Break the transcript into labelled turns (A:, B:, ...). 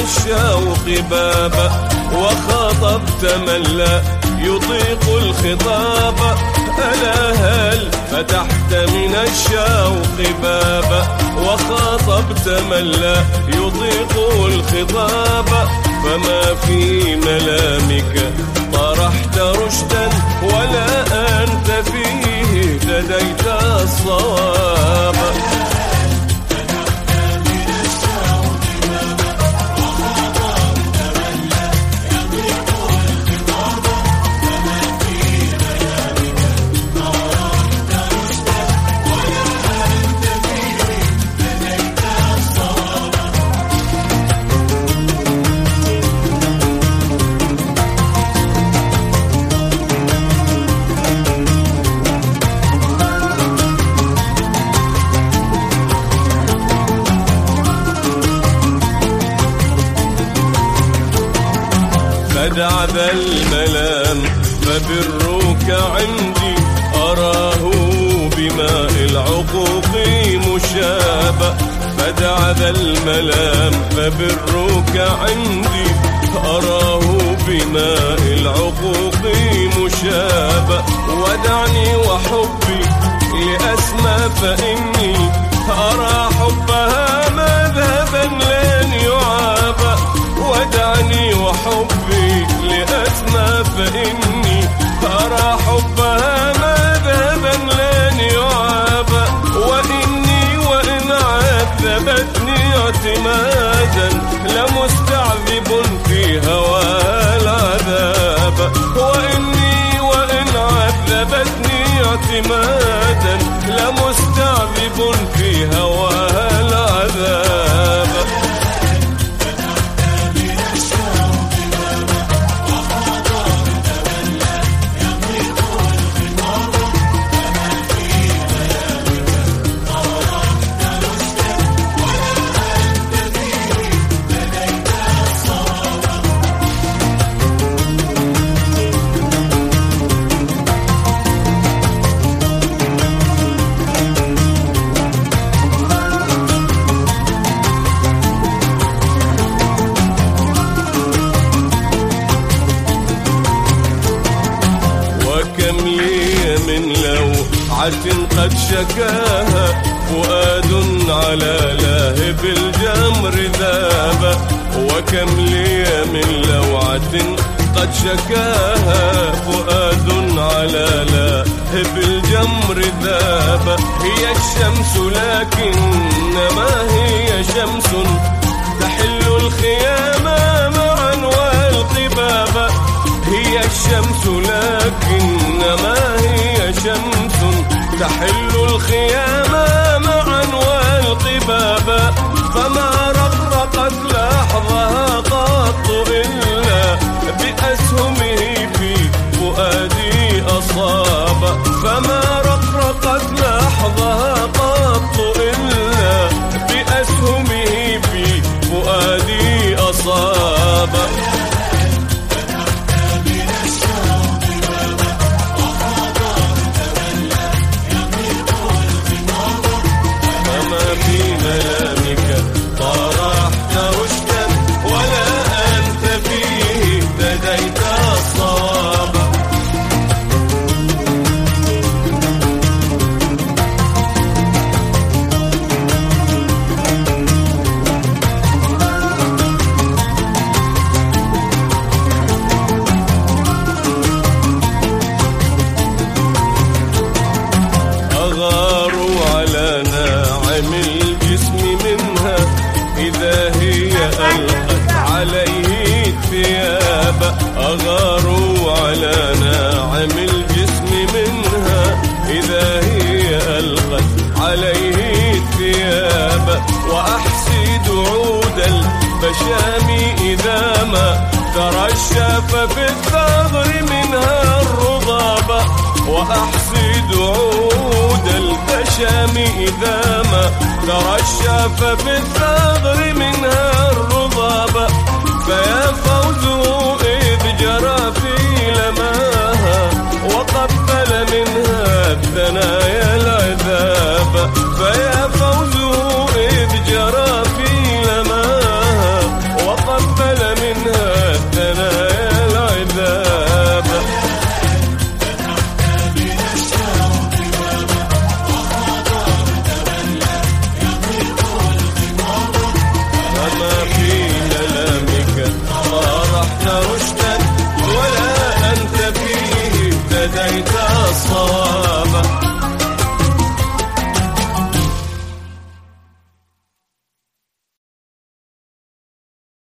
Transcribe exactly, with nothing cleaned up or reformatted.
A: الشوق بابا، وخاطبت من لا يطيق الخطاب. ألا هل فتحت من الشوق بابا، وخاطبت من لا يطيق الخطاب. فما في ملامك طرحت رشدا، ولا أنت فيه اهتديت الصواب. فدع ذا الملام فبرك عندي، أراه بماء العقوق مشابا. فدع ذا الملام فبرك عندي، أراه بماء العقوق مشابا. ودعني وحبي لأسمى، فإني أرى حبها مذهبا لن يعاب. ودعني وحبي لأسمى، فإني أرى حبها مذهبا لن يعاب. وإني وإن عذبتني اعتمادا، لمستعذب في هواها العذاب. وإني وإن عذبتني اعتمادا، لمستعذب في هواها العذاب. وكم لي من لوعة قد شكاها، فؤاد على لاهب الجمر ذاب. وكم لي من لوعة قد شكاها، فؤاد على لاهب الجمر ذاب. هي الشمس لكنما هي شمس، تحل الخيام معا والقباب. هي الشمس لكنما هي شمس، تحل الخيام معا والقباب. فما رقرقت لحظها قط إلا بأسهمه في فؤادي أصاب. فما رقرقت لحظها قط إلا بأسهمه في فؤادي أصاب. في ملامك طرحت رشدا، ولا أنت فيه اهتديت الصواب. أغار على ناعم الجسم منها، إذا هي ألقت عليه الثياب. أغار على ناعم الجسم منها، إذا هي ألقت عليه الثياب. وأحسد عود البشام إذا ما ترشف في الثغر منها الرضاب. وأحسد عود البشام إذا ما ترشف في الثغر منها الرضاب. فيا فوزه إذ جرى